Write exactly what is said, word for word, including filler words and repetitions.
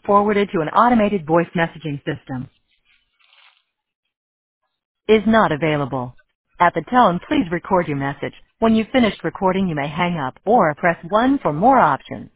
forwarded to an automated voice messaging system. Is not available. At the tone, please record your message. When you've finished recording, you may hang up or press one for more options.